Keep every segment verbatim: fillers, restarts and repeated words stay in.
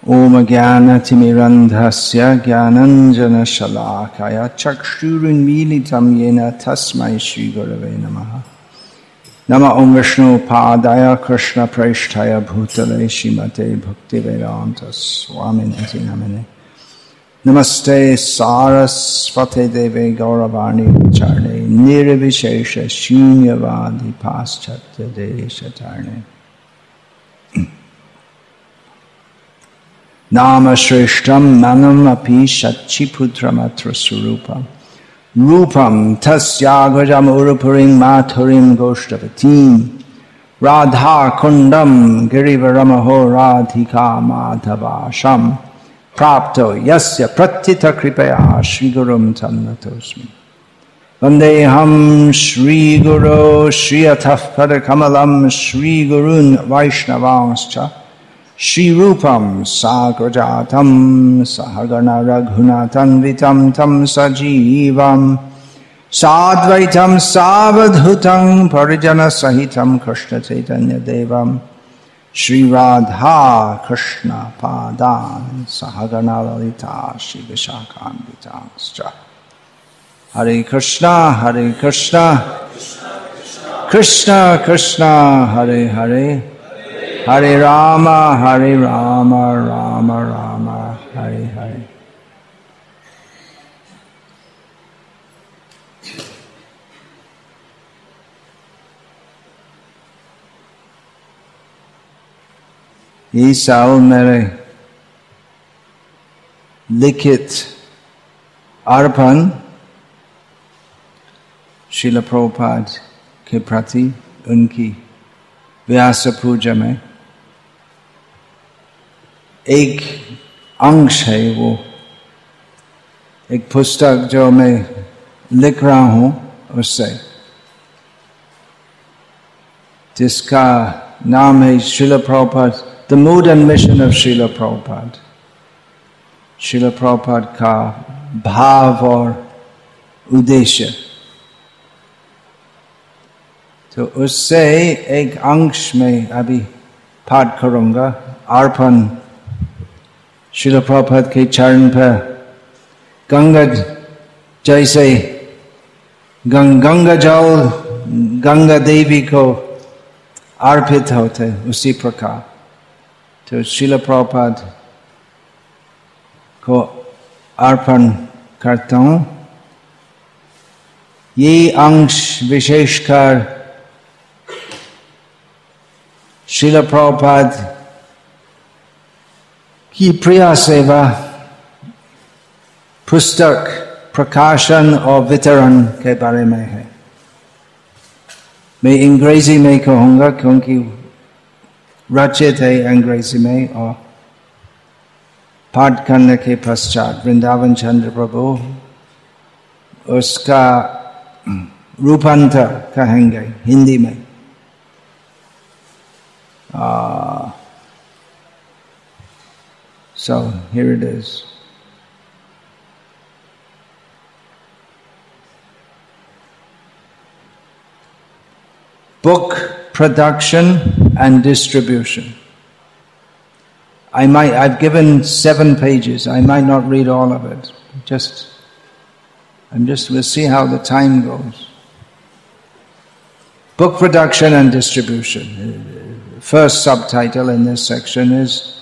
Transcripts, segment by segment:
Om Jnana-timirandhasya Jnananjana-shalakaya Chakshurunmilitam Yena Tasmai Shri Gurave Namaha. Nama Om Vishnu Padaya Krishna Preshtaya Bhutale Shrimate Bhaktivedanta Swaminati Namane. Namaste Sarasvate Deve Gauravani Vicharne Nirvishesha Shunyavadi Paschatya Deshatarne. Nama Shrishtam Manam Api Shachiputram Atra Surupam Rupam Tasyagajam Urupurim Maturim Goshtavatim Radha Kundam Girivaramaho Radhika Madhavasham Prapto Yasya Pratita Kripaya Shri Gurum Tamnatosmi Vandeham Shri Guru Shri Ataf Padakamalam Shri Gurun Vaishnavanscha Shri Rupam Sagrajatam Sahagana Raghunatan Vitam Tam Sajivam Sadvaitam Savadhutam Parijana Sahitam Krishna Chaitanya Devam Shri Radha Krishna Padan Sahagana Lalita Shri Vishakambitanscha. Hare Krishna Hare Krishna Krishna Krishna Hare Hare Hare Rama, Hare Rama, Rama Rama, Hare Hare. ये साल मेरे लिखित अर्पण श्रील प्रभुपाद के प्रति उनकी व्यास पूजा में एक अंश है, वो एक पुस्तक जो मैं लिख रहा हूँ उससे, जिसका नाम है Shrila Prabhupada the mood and mission of Shrila Prabhupada, Shrila Prabhupada का भाव और उद्देश्य। तो उससे एक अंश में अभी पाठ करूंगा, अर्पण श्रील प्रभुपाद के चरण पर गंगा जैसे गंग, गंगा जल गंगा देवी को अर्पित होते उसी प्रकार तो श्रील प्रभुपाद को अर्पण करता हूँ। ये अंश विशेषकर श्रील प्रभुपाद की प्रिय सेवा, पुस्तक प्रकाशन और वितरण के बारे में है। मैं अंग्रेजी में कहूँगा क्योंकि रचित है अंग्रेजी में, और पाठ करने के पश्चात वृंदावन चंद्र प्रभु उसका रूपांतर कहेंगे हिंदी में। Uh, so here it is. Book production and distribution. I might, I've given seven pages. I might not read all of it. Just, I'm just, we'll see how the time goes. Book production and distribution. First subtitle in this section is,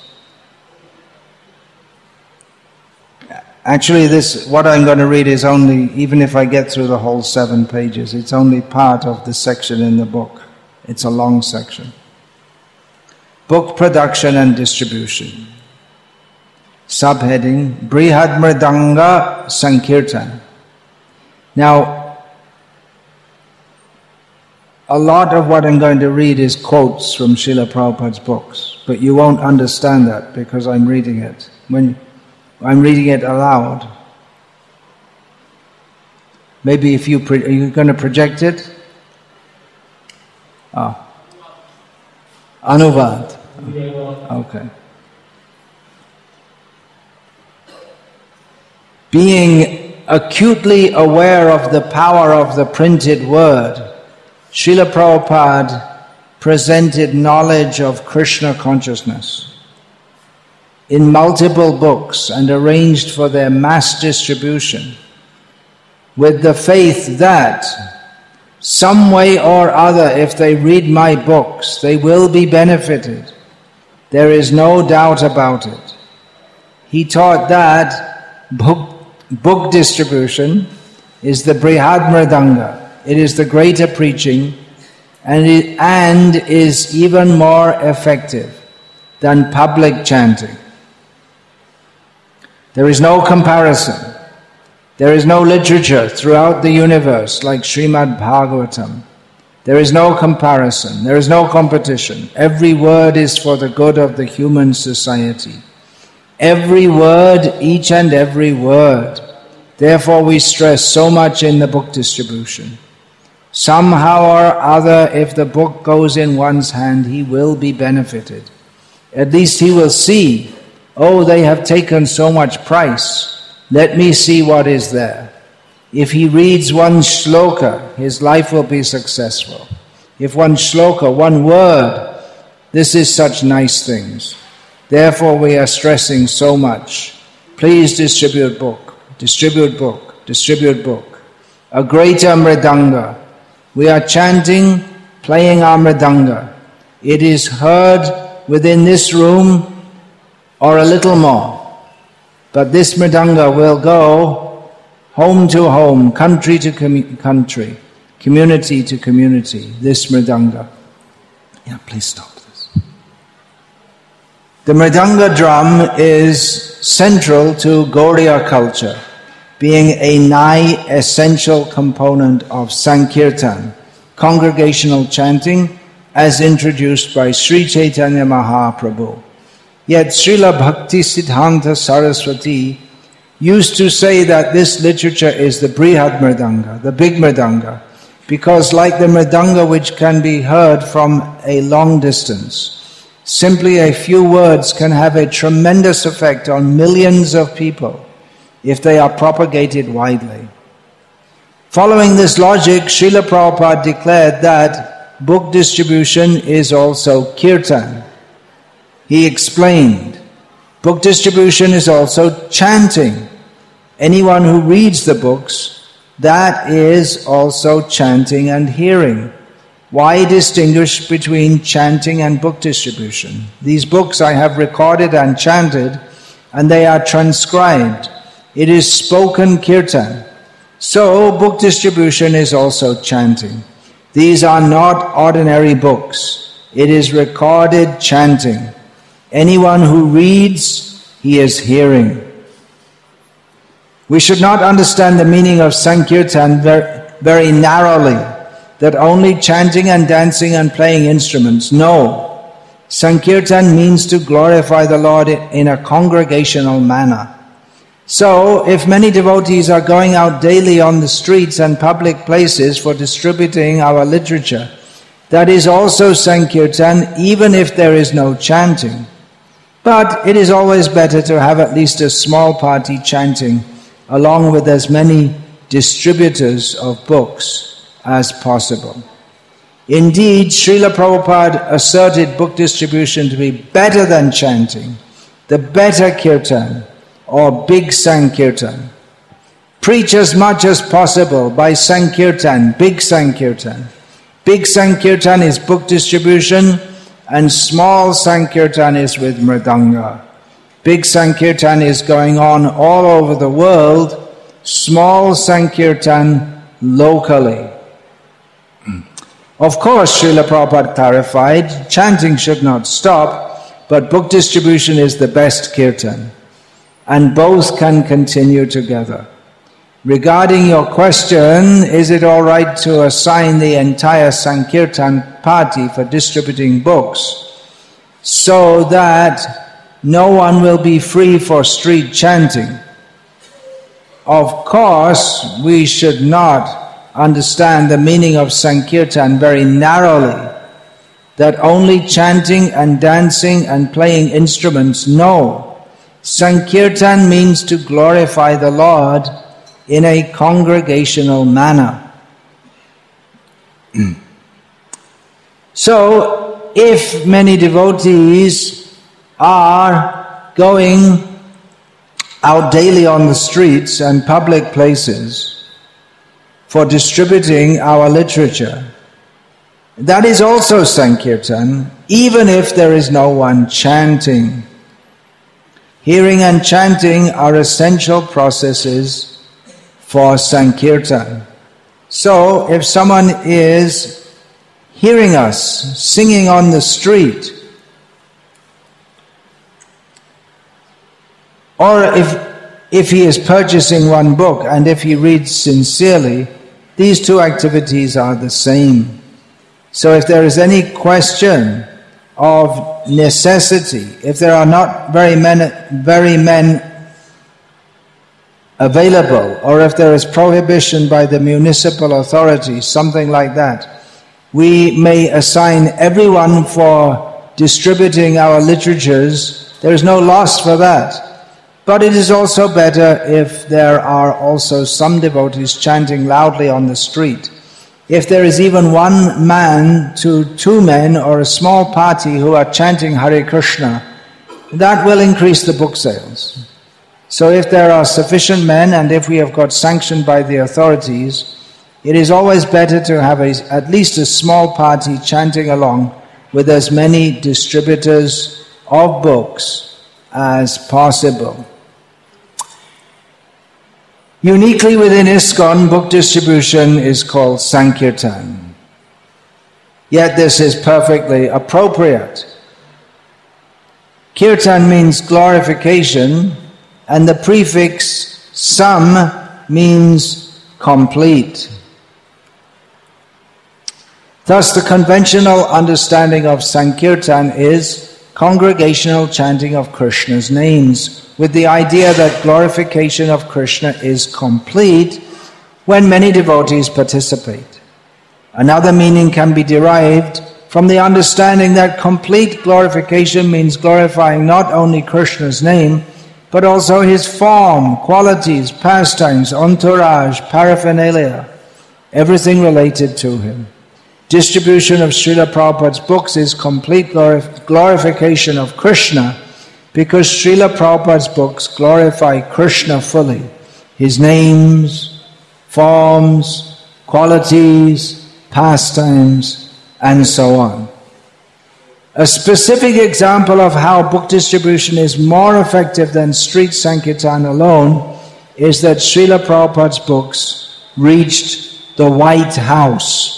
actually this, what I'm going to read is only, even if I get through the whole seven pages, it's only part of the section in the book. It's a long section. Book production and distribution. Subheading, Brihad Mridanga Sankirtan. Now, a lot of what I'm going to read is quotes from Srila Prabhupada's books, but you won't understand that because I'm reading it. When I'm reading it aloud, maybe if you pro- are you going to project it? Ah, Anuvad. Okay. Being acutely aware of the power of the printed word, Srila Prabhupada presented knowledge of Krishna consciousness in multiple books and arranged for their mass distribution, with the faith that some way or other, if they read my books, they will be benefited. There is no doubt about it. He taught that book, book distribution is the Brihad Mridanga. It is the greater preaching, and, it, and is even more effective than public chanting. There is no comparison. There is no literature throughout the universe like Srimad Bhagavatam. There is no comparison. There is no competition. Every word is for the good of the human society. Every word, each and every word. Therefore we stress so much in the book distribution. Somehow or other, if the book goes in one's hand, he will be benefited. At least he will see, oh, they have taken so much price. Let me see what is there. If he reads one shloka, his life will be successful. If one shloka, one word, this is such nice things. Therefore we are stressing so much. Please distribute book, distribute book, distribute book. A greater mridanga. We are chanting, playing our mridanga. It is heard within this room or a little more. But this mridanga will go home to home, country to com- country, community to community, this mridanga. Yeah, please stop this. The mridanga drum is central to Gaudiya culture, being a nigh essential component of Sankirtan, congregational chanting, as introduced by Sri Chaitanya Mahaprabhu. Yet Srila Bhakti Siddhanta Saraswati used to say that this literature is the Brihad Mridanga, the big Mridanga, because like the Mridanga which can be heard from a long distance, simply a few words can have a tremendous effect on millions of people if they are propagated widely. Following this logic, Srila Prabhupada declared that book distribution is also kirtan. He explained, book distribution is also chanting. Anyone who reads the books, that is also chanting and hearing. Why distinguish between chanting and book distribution? These books I have recorded and chanted, and they are transcribed. It is spoken kirtan. So, book distribution is also chanting. These are not ordinary books. It is recorded chanting. Anyone who reads, he is hearing. We should not understand the meaning of Sankirtan very, very narrowly, that only chanting and dancing and playing instruments. No. Sankirtan means to glorify the Lord in a congregational manner. So, if many devotees are going out daily on the streets and public places for distributing our literature, that is also Sankirtan, even if there is no chanting. But it is always better to have at least a small party chanting, along with as many distributors of books as possible. Indeed, Srila Prabhupada asserted book distribution to be better than chanting, the better kirtan, or big Sankirtan. Preach as much as possible by Sankirtan, big Sankirtan. Big Sankirtan is book distribution, and small Sankirtan is with Mridanga. Big Sankirtan is going on all over the world, small Sankirtan locally. Of course, Srila Prabhupada clarified, chanting should not stop, but book distribution is the best kirtan, and both can continue together. Regarding your question, is it all right to assign the entire Sankirtan party for distributing books so that no one will be free for street chanting? Of course, we should not understand the meaning of Sankirtan very narrowly, that only chanting and dancing and playing instruments. No. Sankirtan means to glorify the Lord in a congregational manner. So, if many devotees are going out daily on the streets and public places for distributing our literature, that is also Sankirtan, even if there is no one chanting. Hearing and chanting are essential processes for Sankirtan. So, if someone is hearing us singing on the street, or if, if he is purchasing one book and if he reads sincerely, these two activities are the same. So if there is any question of necessity, if there are not very many, very men available, or if there is prohibition by the municipal authorities, something like that, we may assign everyone for distributing our literatures. There is no loss for that. But it is also better if there are also some devotees chanting loudly on the street. If there is even one man to two men or a small party who are chanting Hare Krishna, that will increase the book sales. So if there are sufficient men and if we have got sanctioned by the authorities, it is always better to have a, at least a small party chanting along with as many distributors of books as possible. Uniquely within ISKCON, book distribution is called Sankirtan. Yet this is perfectly appropriate. Kirtan means glorification, and the prefix sam means complete. Thus, the conventional understanding of Sankirtan is congregational chanting of Krishna's names, with the idea that glorification of Krishna is complete when many devotees participate. Another meaning can be derived from the understanding that complete glorification means glorifying not only Krishna's name, but also his form, qualities, pastimes, entourage, paraphernalia, everything related to him. Distribution of Srila Prabhupada's books is complete glorif- glorification of Krishna, because Srila Prabhupada's books glorify Krishna fully, his names, forms, qualities, pastimes, and so on. A specific example of how book distribution is more effective than street Sankirtan alone is that Srila Prabhupada's books reached the White House.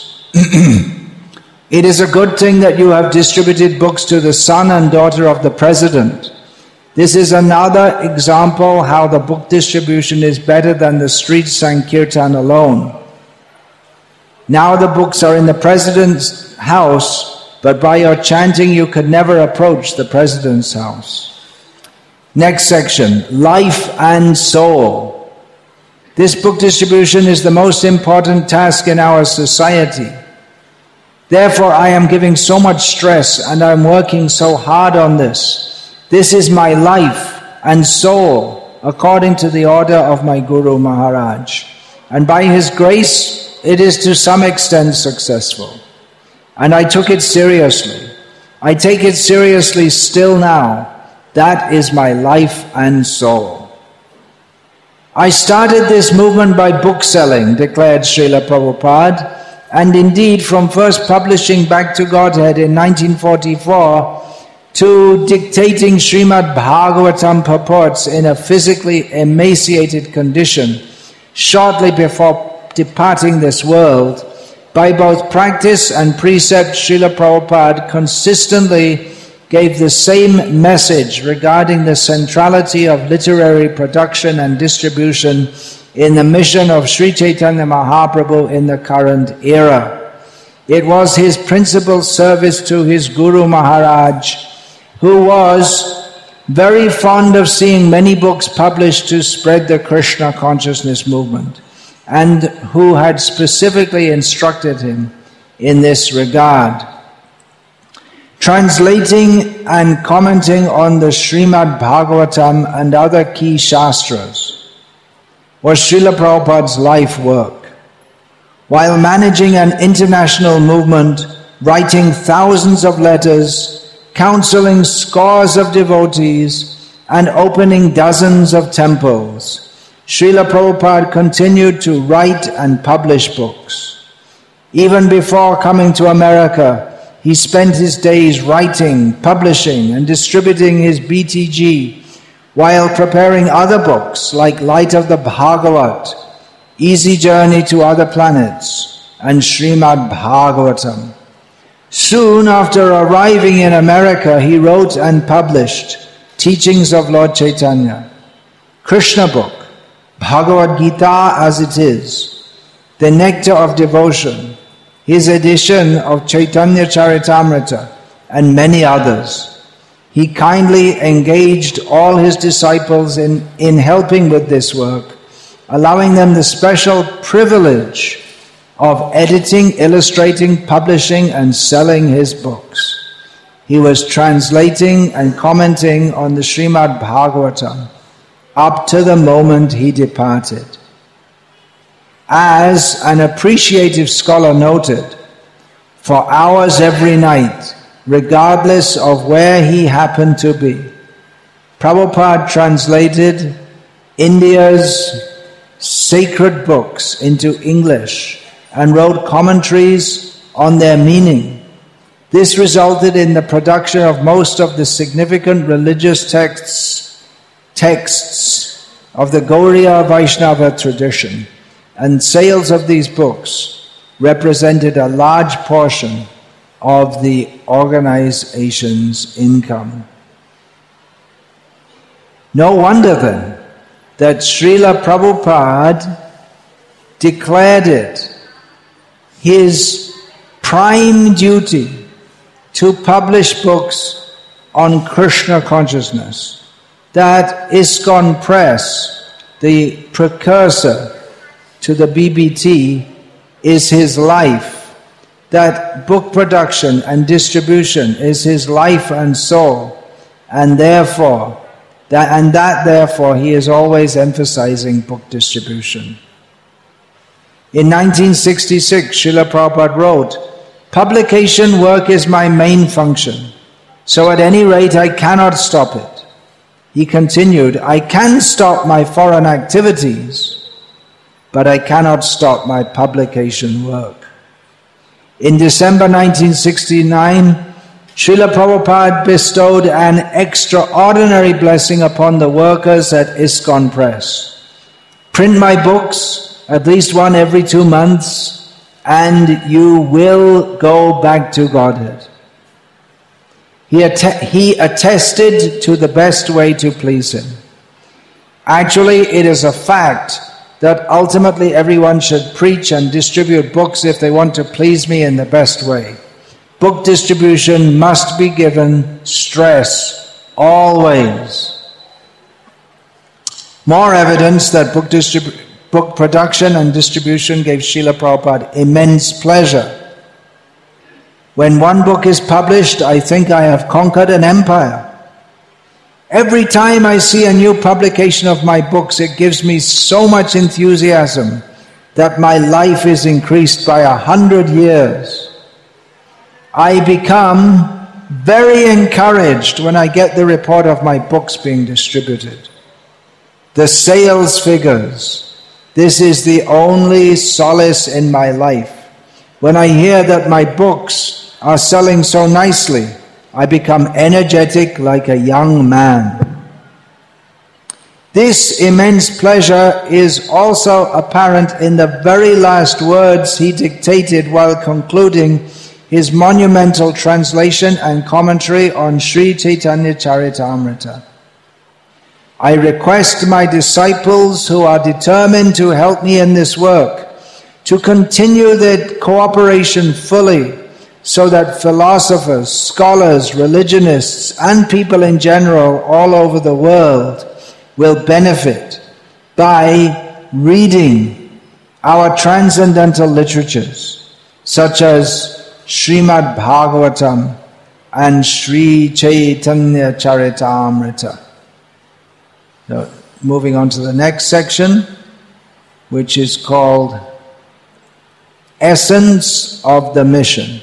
It is a good thing that you have distributed books to the son and daughter of the president. This is another example how the book distribution is better than the street Sankirtan alone. Now the books are in the president's house, but by your chanting you could never approach the president's house. Next section, life and soul. This book distribution is the most important task in our society. Therefore, I am giving so much stress and I am working so hard on this. This is my life and soul, according to the order of my Guru Maharaj. And by his grace, it is to some extent successful. And I took it seriously. I take it seriously still now. That is my life and soul. I started this movement by book selling, declared Srila Prabhupada. And indeed, from first publishing Back to Godhead in nineteen forty-four to dictating Srimad Bhagavatam purports in a physically emaciated condition shortly before departing this world, by both practice and precept, Srila Prabhupada consistently gave the same message regarding the centrality of literary production and distribution in the mission of Sri Chaitanya Mahaprabhu in the current era. It was his principal service to his Guru Maharaj, who was very fond of seeing many books published to spread the Krishna consciousness movement, and who had specifically instructed him in this regard. Translating and commenting on the Srimad Bhagavatam and other key shastras was Srila Prabhupada's life work. While managing an international movement, writing thousands of letters, counseling scores of devotees, and opening dozens of temples, Srila Prabhupada continued to write and publish books. Even before coming to America, he spent his days writing, publishing, and distributing his B T G while preparing other books like Light of the Bhagavat, Easy Journey to Other Planets, and Srimad Bhagavatam. Soon after arriving in America, he wrote and published Teachings of Lord Chaitanya, Krishna book, Bhagavad Gita as it is, The Nectar of Devotion, his edition of Chaitanya Charitamrita, and many others. He kindly engaged all his disciples in, in helping with this work, allowing them the special privilege of editing, illustrating, publishing, and selling his books. He was translating and commenting on the Srimad Bhagavatam up to the moment he departed. As an appreciative scholar noted, for hours every night, regardless of where he happened to be, Prabhupada translated India's sacred books into English and wrote commentaries on their meaning. This resulted in the production of most of the significant religious texts, texts of the Gauriya Vaishnava tradition, and sales of these books represented a large portion of the organization's income. No wonder then that Srila Prabhupada declared it his prime duty to publish books on Krishna consciousness, that ISKCON Press, the precursor to the B B T, is his life, that book production and distribution is his life and soul, and therefore, that, and that therefore he is always emphasizing book distribution. In nineteen sixty-six, Srila Prabhupada wrote, "Publication work is my main function, so at any rate I cannot stop it." He continued, "I can stop my foreign activities, but I cannot stop my publication work." In December nineteen sixty-nine, Srila Prabhupada bestowed an extraordinary blessing upon the workers at ISKCON Press. "Print my books, at least one every two months, and you will go back to Godhead." He, att- he attested to the best way to please him. Actually, it is a fact that ultimately everyone should preach and distribute books if they want to please me in the best way. Book distribution must be given stress, always. More evidence that book, distribu- book production and distribution gave Srila Prabhupada immense pleasure. When one book is published, I think I have conquered an empire. Every time I see a new publication of my books, it gives me so much enthusiasm that my life is increased by a hundred years. I become very encouraged when I get the report of my books being distributed. The sales figures, this is the only solace in my life. When I hear that my books are selling so nicely, I become energetic like a young man. This immense pleasure is also apparent in the very last words he dictated while concluding his monumental translation and commentary on Sri Chaitanya Charitamrita. "I request my disciples who are determined to help me in this work to continue their cooperation fully, so that philosophers, scholars, religionists, and people in general all over the world will benefit by reading our transcendental literatures, such as Srimad Bhagavatam and Sri Chaitanya Charitamrita." So, moving on to the next section, which is called Essence of the Mission.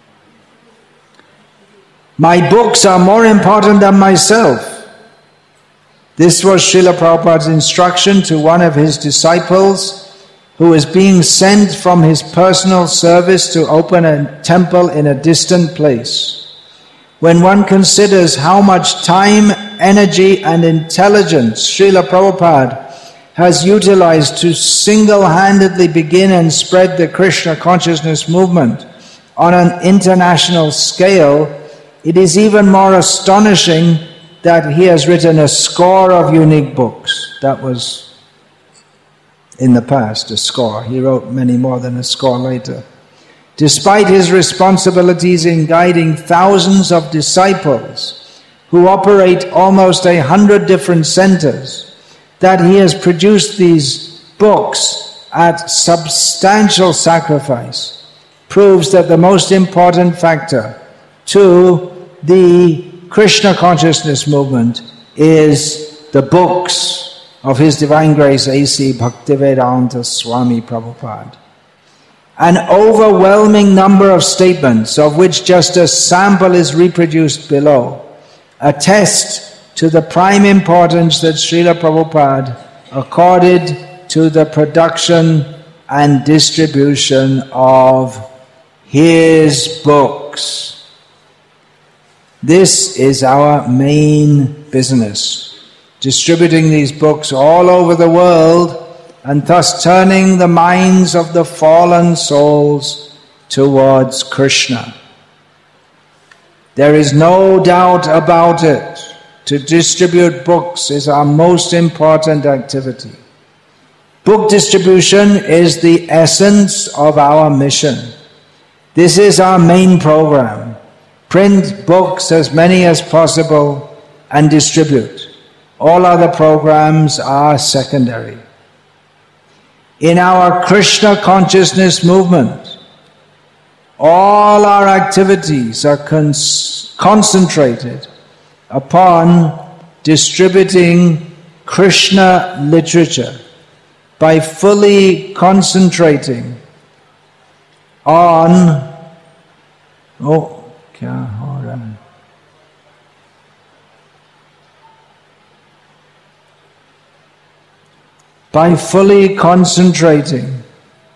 "My books are more important than myself. This was Srila Prabhupada's instruction to one of his disciples who was being sent from his personal service to open a temple in a distant place. When one considers how much time, energy and intelligence Srila Prabhupada has utilized to single-handedly begin and spread the Krishna consciousness movement on an international scale, it is even more astonishing that he has written a score of unique books. That was in the past, a score. He wrote many more than a score later. Despite his responsibilities in guiding thousands of disciples who operate almost a hundred different centers, that he has produced these books at substantial sacrifice proves that the most important factor to the Krishna consciousness movement is the books of His Divine Grace A C Bhaktivedanta Swami Prabhupada. An overwhelming number of statements, of which just a sample is reproduced below, attest to the prime importance that Srila Prabhupada accorded to the production and distribution of his books. This is our main business, distributing these books all over the world and thus turning the minds of the fallen souls towards Krishna. There is no doubt about it. To distribute books is our most important activity. Book distribution is the essence of our mission. This is our main program. Print books as many as possible and distribute. All other programs are secondary. In our Krishna consciousness movement, all our activities are cons- concentrated upon distributing Krishna literature by fully concentrating on oh kya ho raha hai by fully concentrating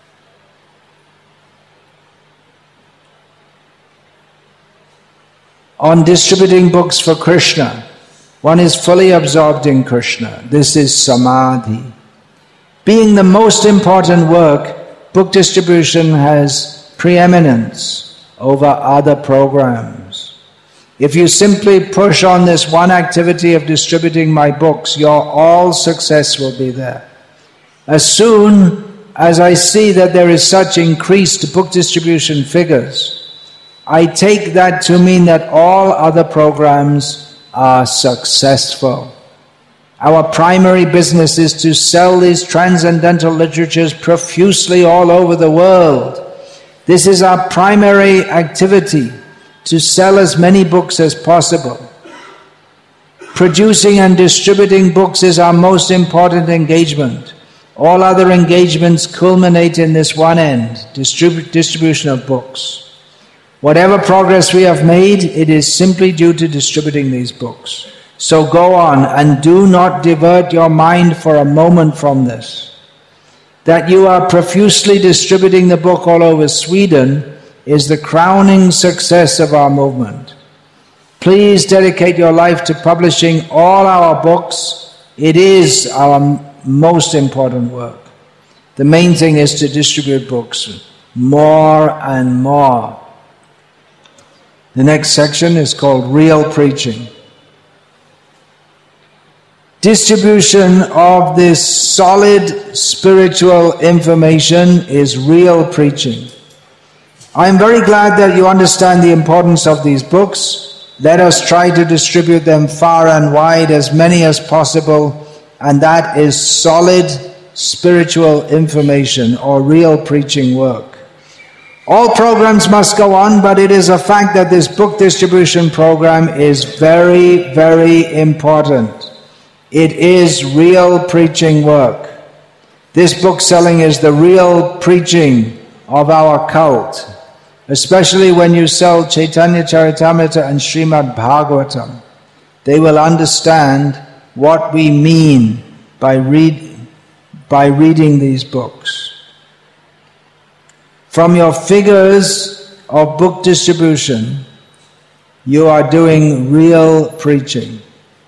on distributing books for Krishna. One is fully absorbed in Krishna. This is samadhi. Being the most important work, book distribution has preeminence over other programs. If you simply push on this one activity of distributing my books, your all success will be there. As soon as I see that there is such increased book distribution figures, I take that to mean that all other programs are successful. Our primary business is to sell these transcendental literatures profusely all over the world. This is our primary activity, to sell as many books as possible. Producing and distributing books is our most important engagement. All other engagements culminate in this one end, distrib- distribution of books. Whatever progress we have made, it is simply due to distributing these books. So go on and do not divert your mind for a moment from this. That you are profusely distributing the book all over Sweden is the crowning success of our movement. Please dedicate your life to publishing all our books. It is our most important work. The main thing is to distribute books more and more. The next section is called Real Preaching. Distribution of this solid spiritual information is real preaching. I am very glad that you understand the importance of these books. Let us try to distribute them far and wide, as many as possible, and that is solid spiritual information or real preaching work. All programs must go on, but it is a fact that this book distribution program is very, very important. It is real preaching work. This book selling is the real preaching of our cult, especially when you sell Chaitanya Charitamrita and Srimad Bhagavatam. They will understand what we mean by, read, by reading these books. From your figures of book distribution, you are doing real preaching.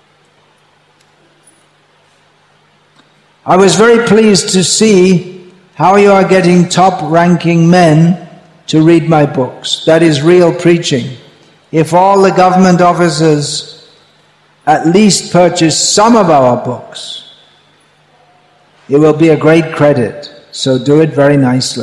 I was very pleased to see how you are getting top-ranking men to read my books. That is real preaching. If all the government officers at least purchase some of our books, it will be a great credit. So do it very nicely.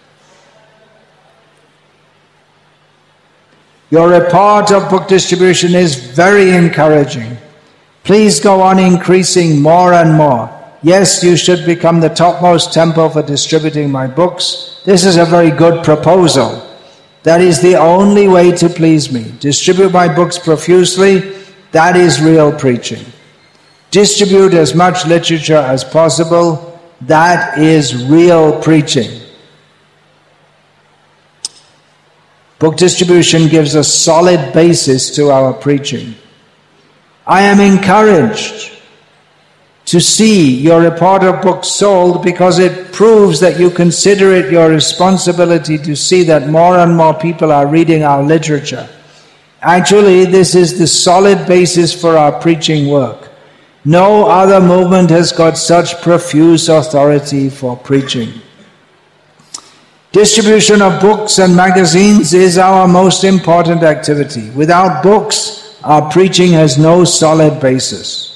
Your report of book distribution is very encouraging. Please go on increasing more and more. Yes, you should become the topmost temple for distributing my books. This is a very good proposal. That is the only way to please me. Distribute my books profusely. That is real preaching. Distribute as much literature as possible. That is real preaching. Book distribution gives a solid basis to our preaching. I am encouraged to see your report of books sold because it proves that you consider it your responsibility to see that more and more people are reading our literature. Actually, this is the solid basis for our preaching work. No other movement has got such profuse authority for preaching. Distribution of books and magazines is our most important activity. Without books, our preaching has no solid basis.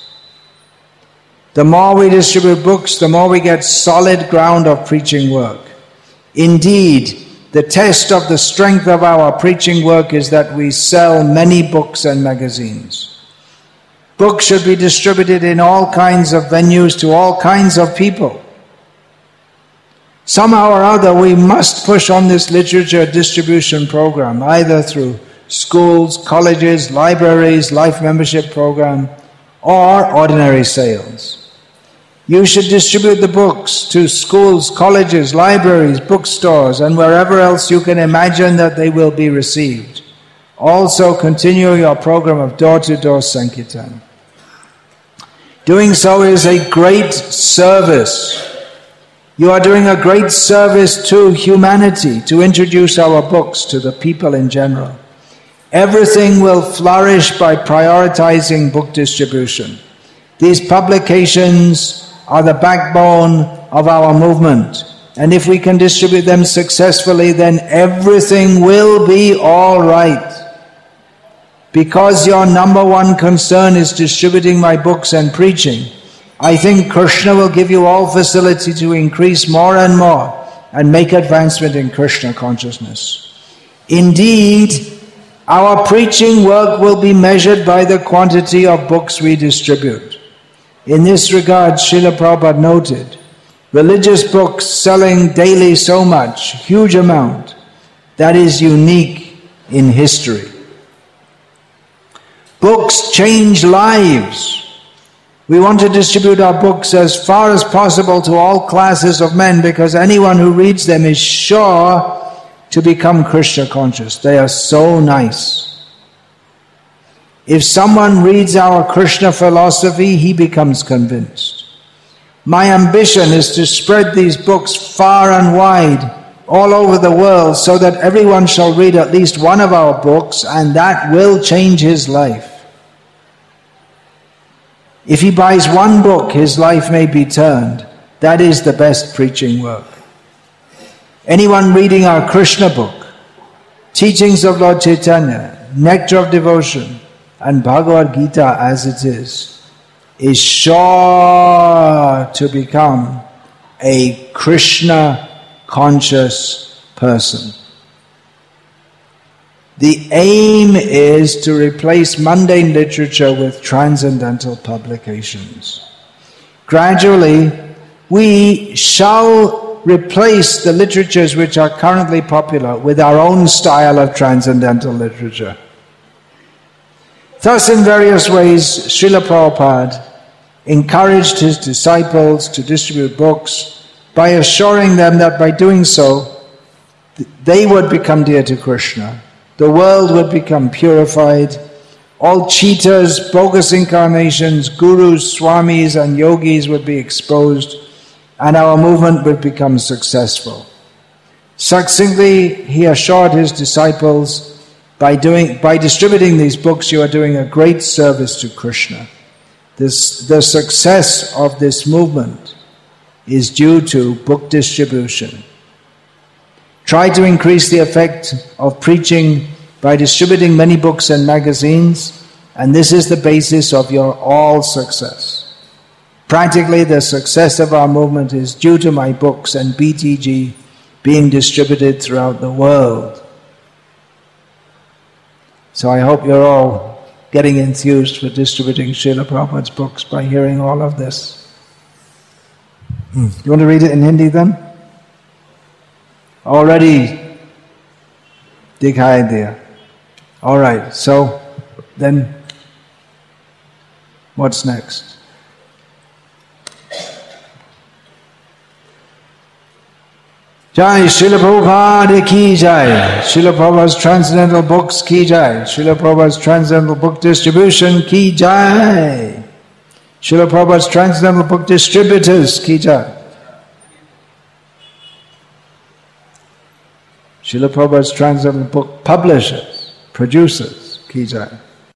The more we distribute books, the more we get solid ground of preaching work. Indeed, the test of the strength of our preaching work is that we sell many books and magazines. Books should be distributed in all kinds of venues to all kinds of people. Somehow or other, we must push on this literature distribution program, either through schools, colleges, libraries, life membership program, or ordinary sales. You should distribute the books to schools, colleges, libraries, bookstores, and wherever else you can imagine that they will be received. Also continue your program of door-to-door Sankirtan. Doing so is a great service. You are doing a great service to humanity to introduce our books to the people in general. Everything will flourish by prioritizing book distribution. These publications are the backbone of our movement. And if we can distribute them successfully, then everything will be all right. Because your number one concern is distributing my books and preaching, I think Krishna will give you all facility to increase more and more and make advancement in Krishna consciousness. Indeed, our preaching work will be measured by the quantity of books we distribute. In this regard, Srila Prabhupada noted, religious books selling daily so much, huge amount, that is unique in history. Books change lives. We want to distribute our books as far as possible to all classes of men because anyone who reads them is sure to become Krishna conscious. They are so nice. If someone reads our Krishna philosophy, he becomes convinced. My ambition is to spread these books far and wide, all over the world, so that everyone shall read at least one of our books, and that will change his life. If he buys one book, his life may be turned. That is the best preaching work. Anyone reading our Krishna book, Teachings of Lord Chaitanya, Nectar of Devotion, and Bhagavad Gita as it is, is sure to become a Krishna conscious person. The aim is to replace mundane literature with transcendental publications. Gradually, we shall replace the literatures which are currently popular with our own style of transcendental literature. Thus, in various ways, Srila Prabhupada encouraged his disciples to distribute books by assuring them that by doing so, they would become dear to Krishna, the world would become purified, all cheaters, bogus incarnations, gurus, swamis and yogis would be exposed, and our movement would become successful. Succinctly, he assured his disciples, by doing, by distributing these books, you are doing a great service to Krishna. This, the success of this movement is due to book distribution. Try to increase the effect of preaching by distributing many books and magazines, and this is the basis of your all success. Practically, the success of our movement is due to my books and B T G being distributed throughout the world. So I hope you're all getting enthused for distributing Srila Prabhupada's books by hearing all of this. Hmm. You want to read it in Hindi then? Already dikhai diya. All right, so then what's next? Jai Srila Prabhupada ki jai. Srila Prabhupada's transcendental books ki jai. Srila Prabhupada's transcendental book distribution ki jai. Srila Prabhupada's transcendental book distributors ki jai. Srila Prabhupada's transcendental book publishers, producers ki jai.